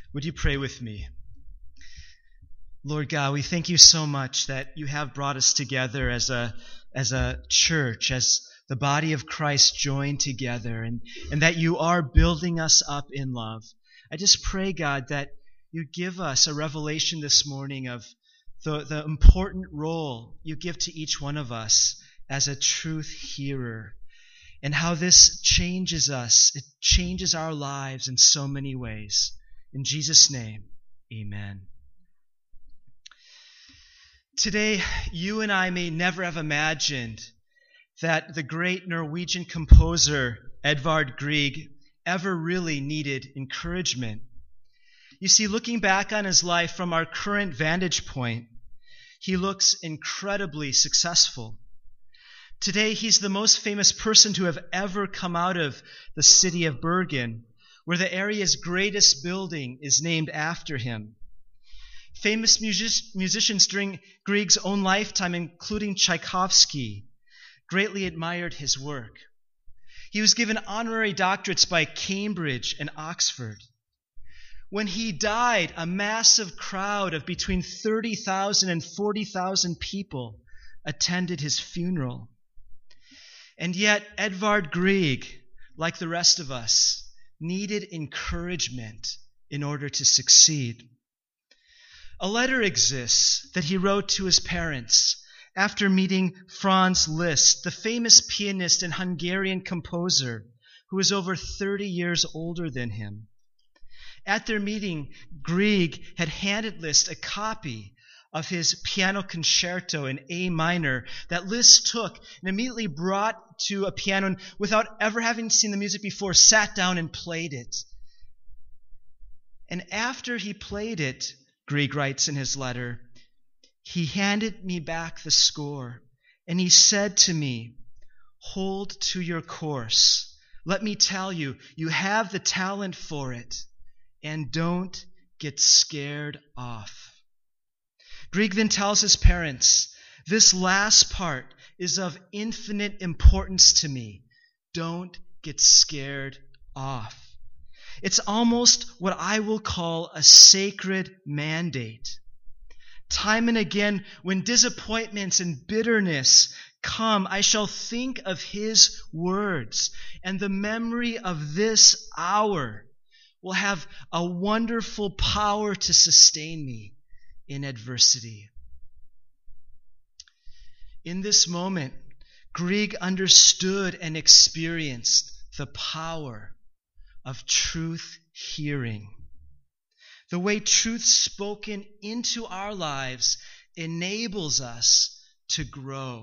Would you pray with me? Lord God, we thank you so much that you have brought us together as a church, as the body of Christ joined together, and that you are building us up in love. I just pray, God, that you give us a revelation this morning of the important role you give to each one of us as a truth hearer, and how this changes us. It changes our lives in so many ways. In Jesus' name, amen. Today, you and I may never have imagined that the great Norwegian composer Edvard Grieg ever really needed encouragement. You see, looking back on his life from our current vantage point, he looks incredibly successful. Today, he's the most famous person to have ever come out of the city of Bergen, where the area's greatest building is named after him. Famous musicians during Grieg's own lifetime, including Tchaikovsky, greatly admired his work. He was given honorary doctorates by Cambridge and Oxford. When he died, a massive crowd of between 30,000 and 40,000 people attended his funeral. And yet, Edvard Grieg, like the rest of us, needed encouragement in order to succeed. A letter exists that he wrote to his parents after meeting Franz Liszt, the famous pianist and Hungarian composer who was over 30 years older than him. At their meeting, Grieg had handed Liszt a copy of his piano concerto in A minor that Liszt took and immediately brought to a piano and, without ever having seen the music before, sat down and played it. And after he played it, Grieg writes in his letter, he handed me back the score and he said to me, "Hold to your course. Let me tell you, you have the talent for it, and don't get scared off." Grieg then tells his parents, "This last part is of infinite importance to me. Don't get scared off." It's almost what I will call a sacred mandate. Time and again, when disappointments and bitterness come, I shall think of his words, and the memory of this hour will have a wonderful power to sustain me in adversity. In this moment, Grieg understood and experienced the power of truth hearing. The way truth spoken into our lives enables us to grow.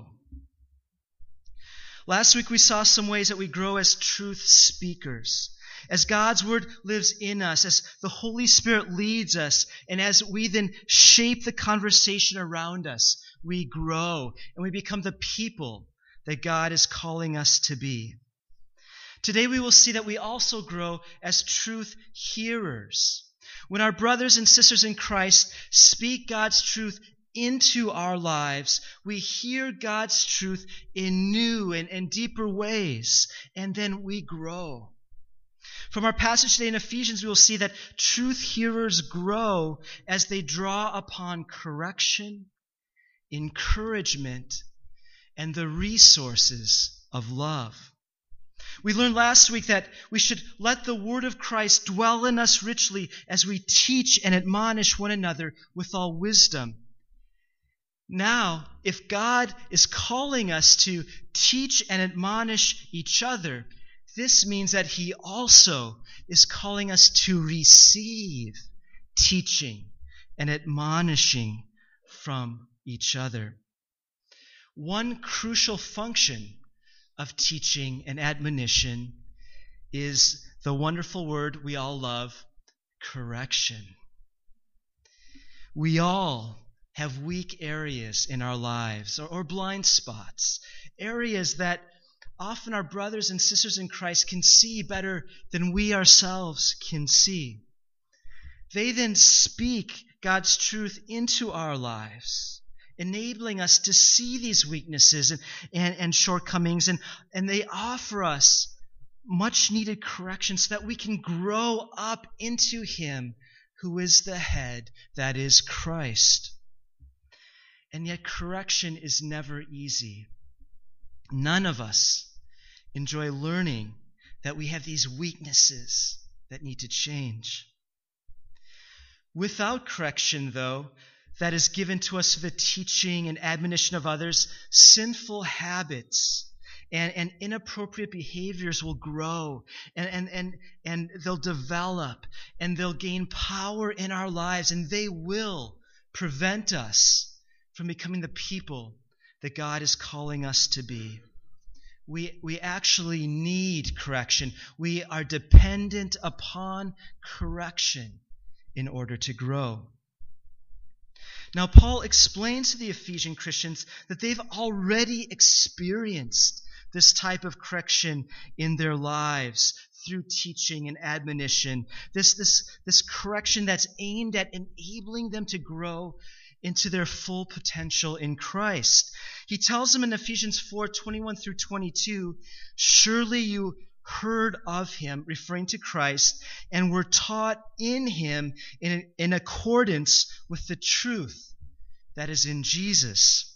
Last week we saw some ways that we grow as truth speakers. As God's Word lives in us, as the Holy Spirit leads us, and as we then shape the conversation around us, we grow and we become the people that God is calling us to be. Today we will see that we also grow as truth hearers. When our brothers and sisters in Christ speak God's truth into our lives, we hear God's truth in new and deeper ways, and then we grow. From our passage today in Ephesians, we will see that truth hearers grow as they draw upon correction, encouragement, and the resources of love. We learned last week that we should let the word of Christ dwell in us richly as we teach and admonish one another with all wisdom. Now, if God is calling us to teach and admonish each other, this means that He also is calling us to receive teaching and admonishing from each other. One crucial function of teaching and admonition is the wonderful word we all love, correction. We all have weak areas in our lives or blind spots, areas that often our brothers and sisters in Christ can see better than we ourselves can see. They then speak God's truth into our lives, enabling us to see these weaknesses and shortcomings, and they offer us much needed correction so that we can grow up into Him who is the head, that is Christ. And yet correction is never easy. None of us enjoy learning that we have these weaknesses that need to change. Without correction, though, that is given to us for the teaching and admonition of others, sinful habits and inappropriate behaviors will grow and they'll develop and they'll gain power in our lives, and they will prevent us from becoming the people that God is calling us to be. We actually need correction. We are dependent upon correction in order to grow. Now, Paul explains to the Ephesian Christians that they've already experienced this type of correction in their lives through teaching and admonition. This correction that's aimed at enabling them to grow into their full potential in Christ. He tells them in Ephesians 4:21-22, surely you heard of him, referring to Christ, and were taught in him in accordance with the truth that is in Jesus.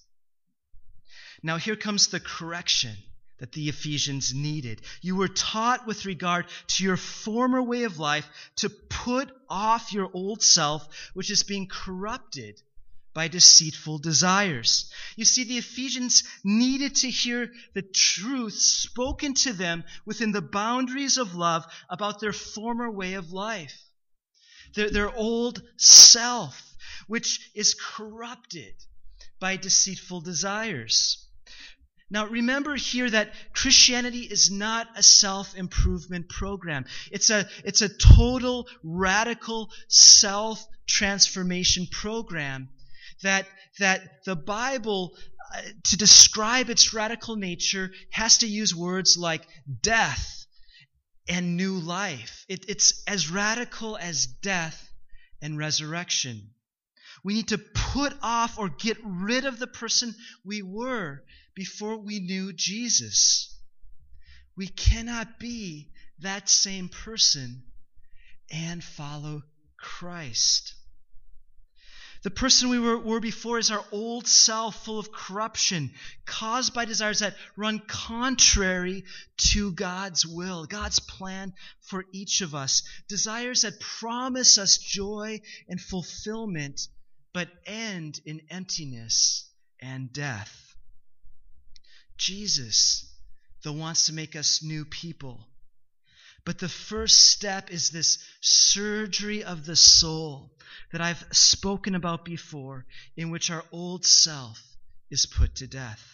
Now here comes the correction that the Ephesians needed. You were taught with regard to your former way of life to put off your old self, which is being corrupted by deceitful desires. You see, the Ephesians needed to hear the truth spoken to them within the boundaries of love about their former way of life. Their old self, which is corrupted by deceitful desires. Now, remember here that Christianity is not a self-improvement program. It's a total, radical self-transformation program that the Bible, to describe its radical nature, has to use words like death and new life. It's as radical as death and resurrection. We need to put off or get rid of the person we were before we knew Jesus. We cannot be that same person and follow Christ. The person we were before is our old self, full of corruption, caused by desires that run contrary to God's will, God's plan for each of us. Desires that promise us joy and fulfillment, but end in emptiness and death. Jesus, though, wants to make us new people. But the first step is this surgery of the soul that I've spoken about before, in which our old self is put to death.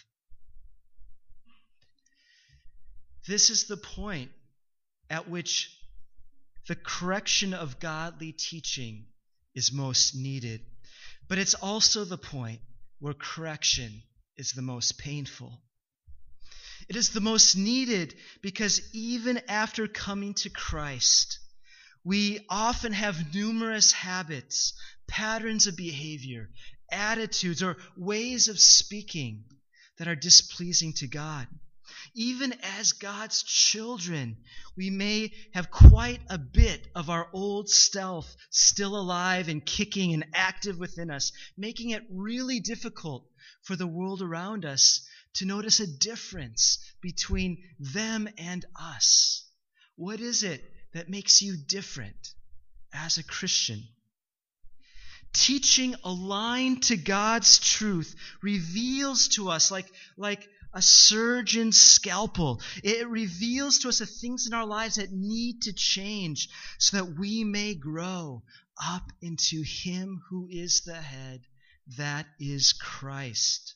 This is the point at which the correction of godly teaching is most needed. But it's also the point where correction is the most painful. It is the most needed because even after coming to Christ, we often have numerous habits, patterns of behavior, attitudes, or ways of speaking that are displeasing to God. Even as God's children, we may have quite a bit of our old self still alive and kicking and active within us, making it really difficult for the world around us to notice a difference between them and us. What is it that makes you different as a Christian? Teaching aligned to God's truth reveals to us, like a surgeon's scalpel, it reveals to us the things in our lives that need to change so that we may grow up into Him who is the head, that is Christ.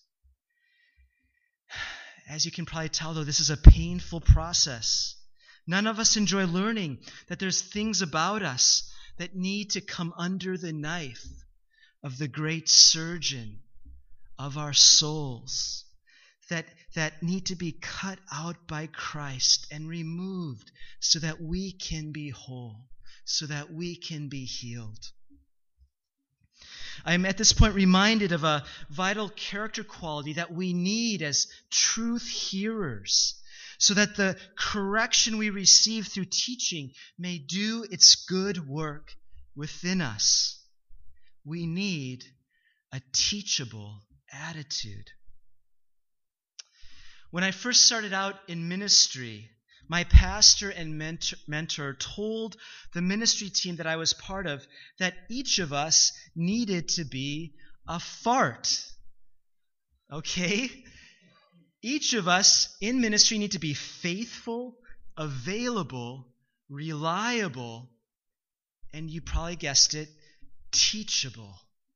As you can probably tell, though, this is a painful process. None of us enjoy learning that there's things about us that need to come under the knife of the great surgeon of our souls, that need to be cut out by Christ and removed so that we can be whole, so that we can be healed. I am at this point reminded of a vital character quality that we need as truth hearers, so that the correction we receive through teaching may do its good work within us. We need a teachable attitude. When I first started out in ministry, my pastor and mentor told the ministry team that I was part of that each of us needed to be a fart. Okay? Each of us in ministry need to be faithful, available, reliable, and you probably guessed it, teachable.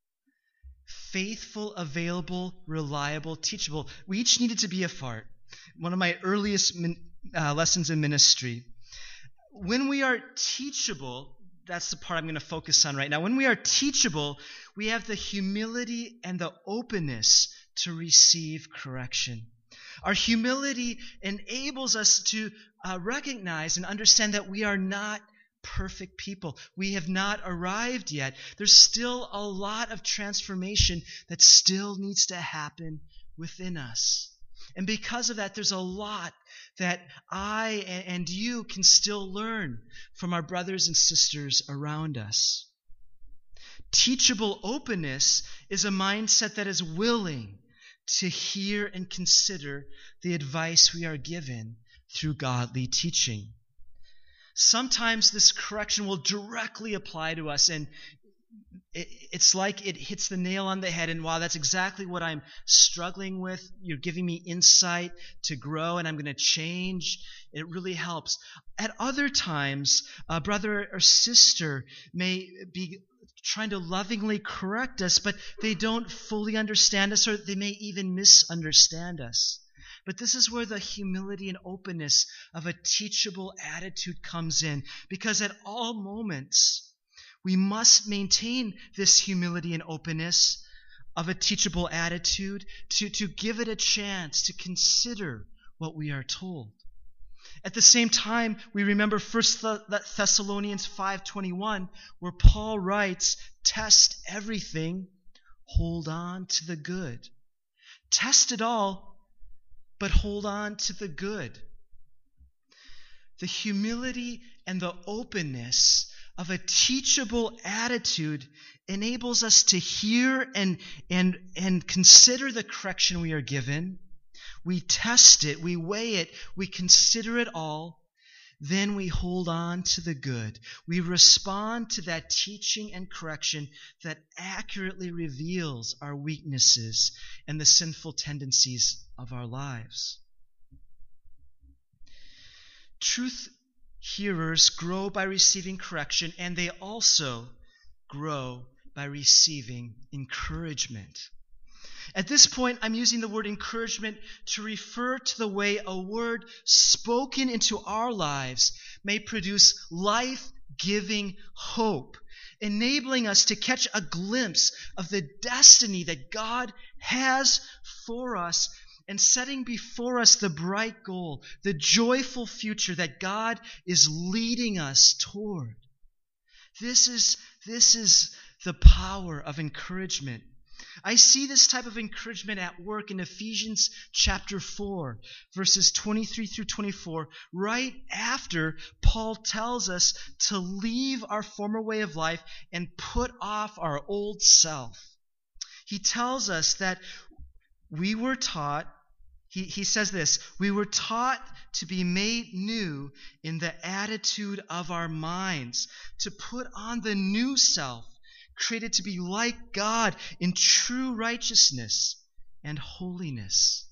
Faithful, available, reliable, teachable. We each needed to be a fart. One of my earliest lessons in ministry. When we are teachable, that's the part I'm going to focus on right now. When we are teachable, we have the humility and the openness to receive correction. Our humility enables us to recognize and understand that we are not perfect people. We have not arrived yet. There's still a lot of transformation that still needs to happen within us. And because of that, there's a lot that I and you can still learn from our brothers and sisters around us. Teachable openness is a mindset that is willing to hear and consider the advice we are given through godly teaching. Sometimes this correction will directly apply to us, and it's like it hits the nail on the head, and wow, that's exactly what I'm struggling with. You're giving me insight to grow, and I'm going to change. It really helps. At other times, a brother or sister may be trying to lovingly correct us, but they don't fully understand us, or they may even misunderstand us. But this is where the humility and openness of a teachable attitude comes in, because at all moments, we must maintain this humility and openness of a teachable attitude to give it a chance to consider what we are told. At the same time, we remember 1 Thessalonians 5:21, where Paul writes, "Test everything, hold on to the good." Test it all, but hold on to the good. The humility and the openness of a teachable attitude enables us to hear and consider the correction we are given. We test it, we weigh it, we consider it all. Then we hold on to the good. We respond to that teaching and correction that accurately reveals our weaknesses and the sinful tendencies of our lives. Truth hearers grow by receiving correction, and they also grow by receiving encouragement. At this point, I'm using the word encouragement to refer to the way a word spoken into our lives may produce life-giving hope, enabling us to catch a glimpse of the destiny that God has for us and setting before us the bright goal, the joyful future that God is leading us toward. This is the power of encouragement. I see this type of encouragement at work in Ephesians chapter 4, verses 23 through 24, right after Paul tells us to leave our former way of life and put off our old self. He tells us that we were taught, he says this, we were taught to be made new in the attitude of our minds, to put on the new self, created to be like God in true righteousness and holiness.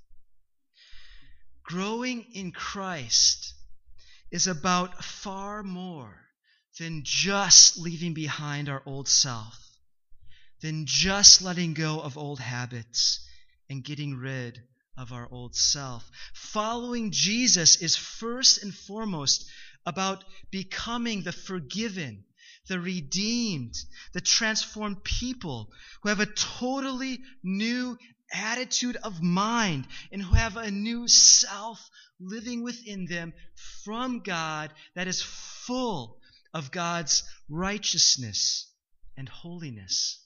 Growing in Christ is about far more than just leaving behind our old self, than just letting go of old habits and getting rid of our old self. Following Jesus is first and foremost about becoming the forgiven, the redeemed, the transformed people who have a totally new attitude of mind and who have a new self living within them from God that is full of God's righteousness and holiness.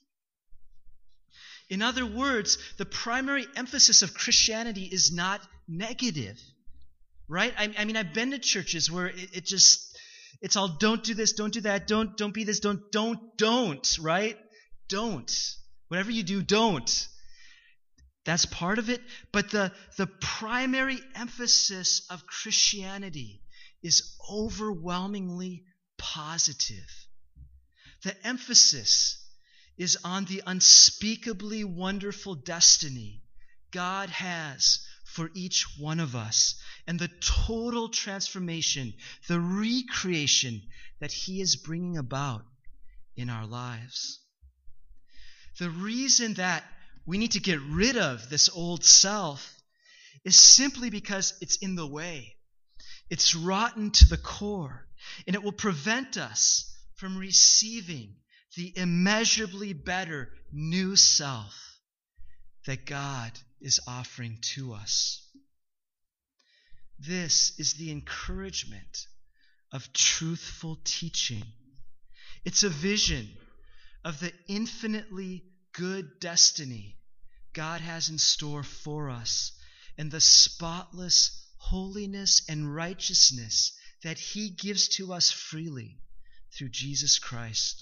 In other words, the primary emphasis of Christianity is not negative, right? I mean, I've been to churches where It's all don't do this, don't do that, don't be this, don't, right? Don't. Whatever you do, don't. That's part of it. But the primary emphasis of Christianity is overwhelmingly positive. The emphasis is on the unspeakably wonderful destiny God has for each one of us and the total transformation, the recreation that He is bringing about in our lives. The reason that we need to get rid of this old self is simply because it's in the way. It's rotten to the core, and it will prevent us from receiving the immeasurably better new self that God is offering to us. This is the encouragement of truthful teaching. It's a vision of the infinitely good destiny God has in store for us and the spotless holiness and righteousness that He gives to us freely through Jesus Christ.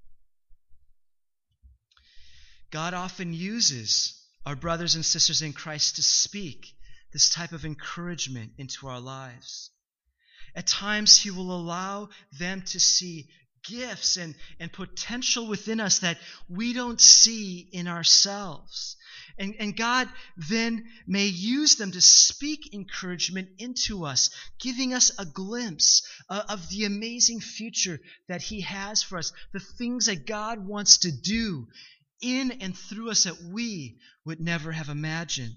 God often uses our brothers and sisters in Christ to speak this type of encouragement into our lives. At times, He will allow them to see gifts and potential within us that we don't see in ourselves. And God then may use them to speak encouragement into us, giving us a glimpse of the amazing future that He has for us, the things that God wants to do in and through us that we would never have imagined.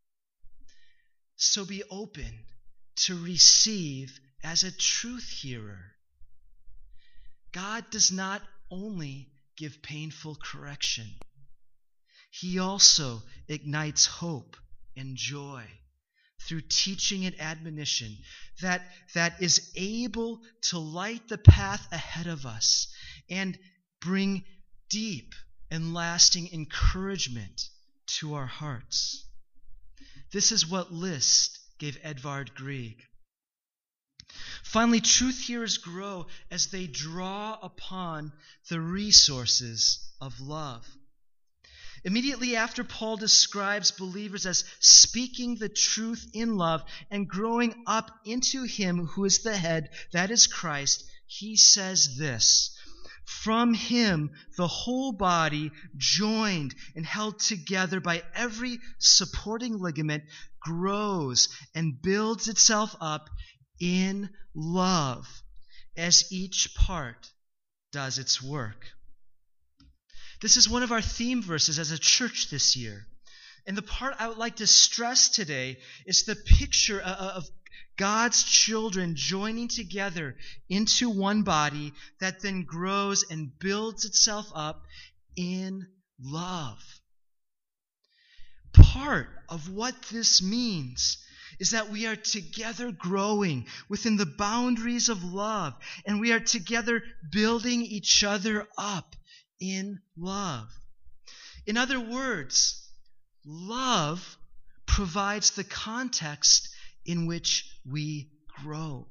So be open to receive as a truth hearer. God does not only give painful correction. He also ignites hope and joy through teaching and admonition that is able to light the path ahead of us and bring deep and lasting encouragement to our hearts. This is what List gave Edvard Grieg. Finally, truth hearers grow as they draw upon the resources of love. Immediately after Paul describes believers as speaking the truth in love and growing up into Him who is the head, that is Christ, he says this: "From Him the whole body, joined and held together by every supporting ligament, grows and builds itself up in love as each part does its work." This is one of our theme verses as a church this year. And the part I would like to stress today is the picture of God's children joining together into one body that then grows and builds itself up in love. Part of what this means is that we are together growing within the boundaries of love, and we are together building each other up in love. In other words, love provides the context in which we grow.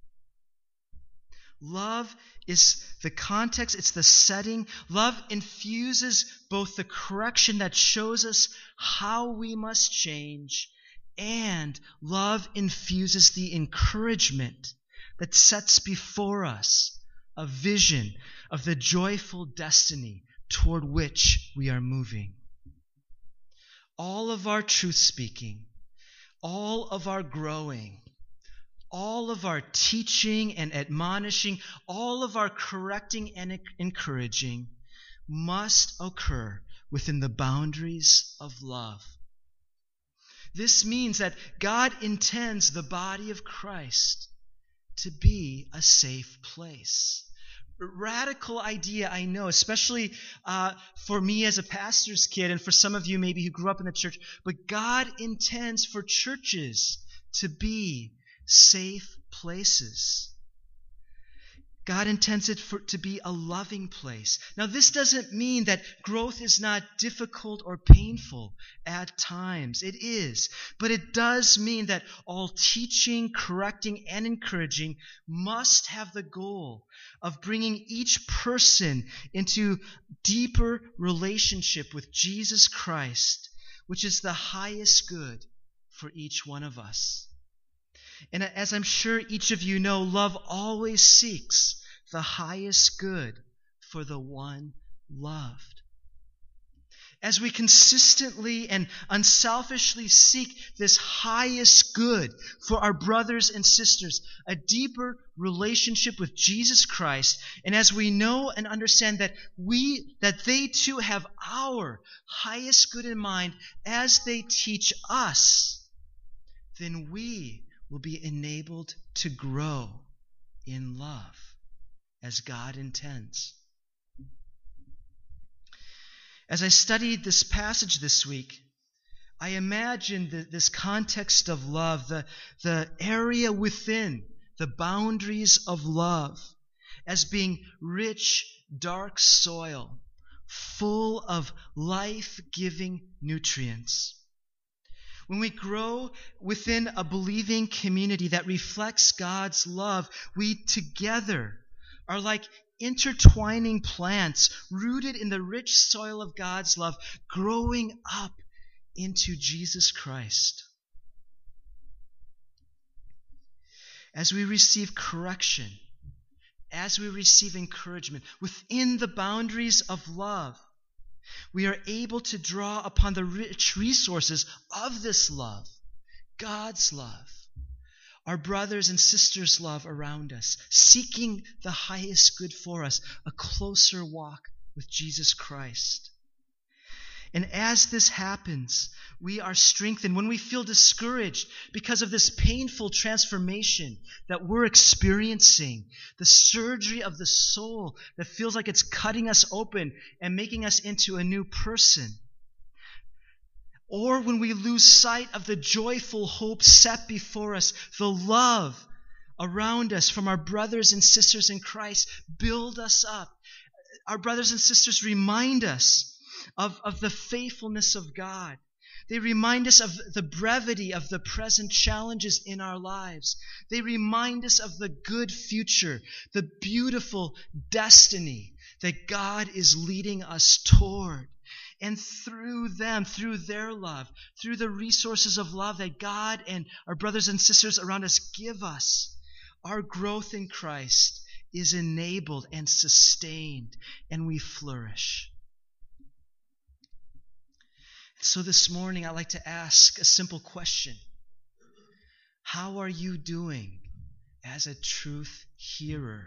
Love is the context, it's the setting. Love infuses both the correction that shows us how we must change, and love infuses the encouragement that sets before us a vision of the joyful destiny toward which we are moving. All of our truth speaking, all of our growing, all of our teaching and admonishing, all of our correcting and encouraging must occur within the boundaries of love. This means that God intends the body of Christ to be a safe place. Radical idea, I know, especially for me as a pastor's kid and for some of you maybe who grew up in the church, but God intends for churches to be safe places. God intends it to be a loving place. Now, this doesn't mean that growth is not difficult or painful at times. It is. But it does mean that all teaching, correcting, and encouraging must have the goal of bringing each person into deeper relationship with Jesus Christ, which is the highest good for each one of us. And as I'm sure each of you know, love always seeks the highest good for the one loved. As we consistently and unselfishly seek this highest good for our brothers and sisters, a deeper relationship with Jesus Christ, and as we know and understand that they too have our highest good in mind as they teach us, then we will be enabled to grow in love as God intends. As I studied this passage this week, I imagined this context of love, the area within the boundaries of love, as being rich, dark soil, full of life-giving nutrients. When we grow within a believing community that reflects God's love, we together are like intertwining plants rooted in the rich soil of God's love, growing up into Jesus Christ. As we receive correction, as we receive encouragement within the boundaries of love, we are able to draw upon the rich resources of this love, God's love, our brothers and sisters' love around us, seeking the highest good for us, a closer walk with Jesus Christ. And as this happens, we are strengthened. When we feel discouraged because of this painful transformation that we're experiencing, the surgery of the soul that feels like it's cutting us open and making us into a new person, or when we lose sight of the joyful hope set before us, the love around us from our brothers and sisters in Christ build us up. Our brothers and sisters remind us of the faithfulness of God. They remind us of the brevity of the present challenges in our lives. They remind us of the good future, the beautiful destiny that God is leading us toward. And through them, through their love, through the resources of love that God and our brothers and sisters around us give us, our growth in Christ is enabled and sustained, and we flourish. So this morning, I'd like to ask a simple question. How are you doing as a truth hearer?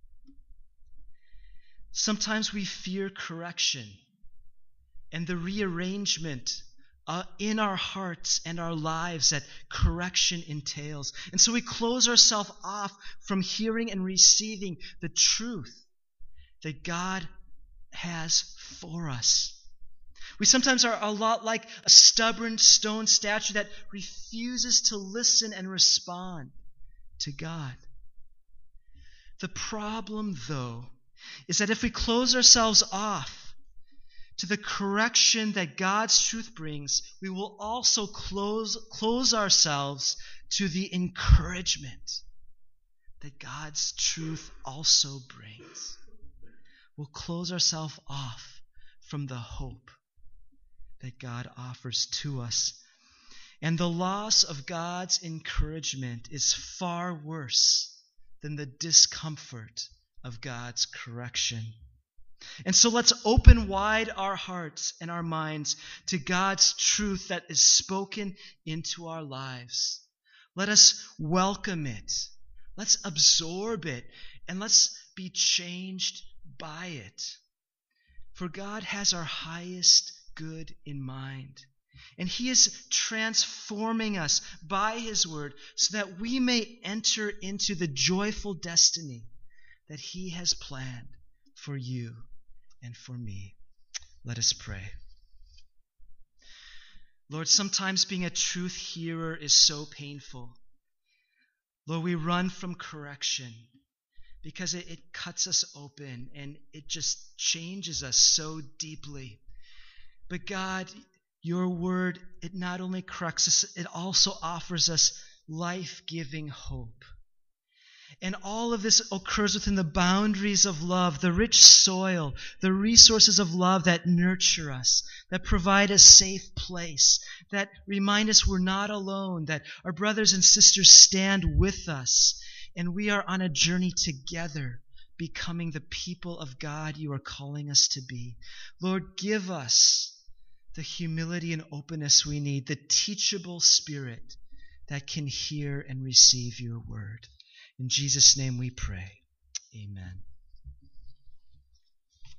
Sometimes we fear correction and the rearrangement in our hearts and our lives that correction entails. And so we close ourselves off from hearing and receiving the truth that God has for us. We sometimes are a lot like a stubborn stone statue that refuses to listen and respond to God. The problem, though, is that if we close ourselves off to the correction that God's truth brings, we will also close ourselves to the encouragement that God's truth also brings. We'll close ourselves off from the hope that God offers to us. And the loss of God's encouragement is far worse than the discomfort of God's correction. And so let's open wide our hearts and our minds to God's truth that is spoken into our lives. Let us welcome it. Let's absorb it. And let's be changed by it. For God has our highest good in mind. And He is transforming us by His word so that we may enter into the joyful destiny that He has planned for you and for me. Let us pray. Lord, sometimes being a truth hearer is so painful. Lord, we run from correction because it cuts us open and it just changes us so deeply. But God, your word, it not only corrects us, it also offers us life-giving hope. And all of this occurs within the boundaries of love, the rich soil, the resources of love that nurture us, that provide a safe place, that remind us we're not alone, that our brothers and sisters stand with us, and we are on a journey together, becoming the people of God you are calling us to be. Lord, give us the humility and openness we need, the teachable spirit that can hear and receive your word. In Jesus' name we pray. Amen.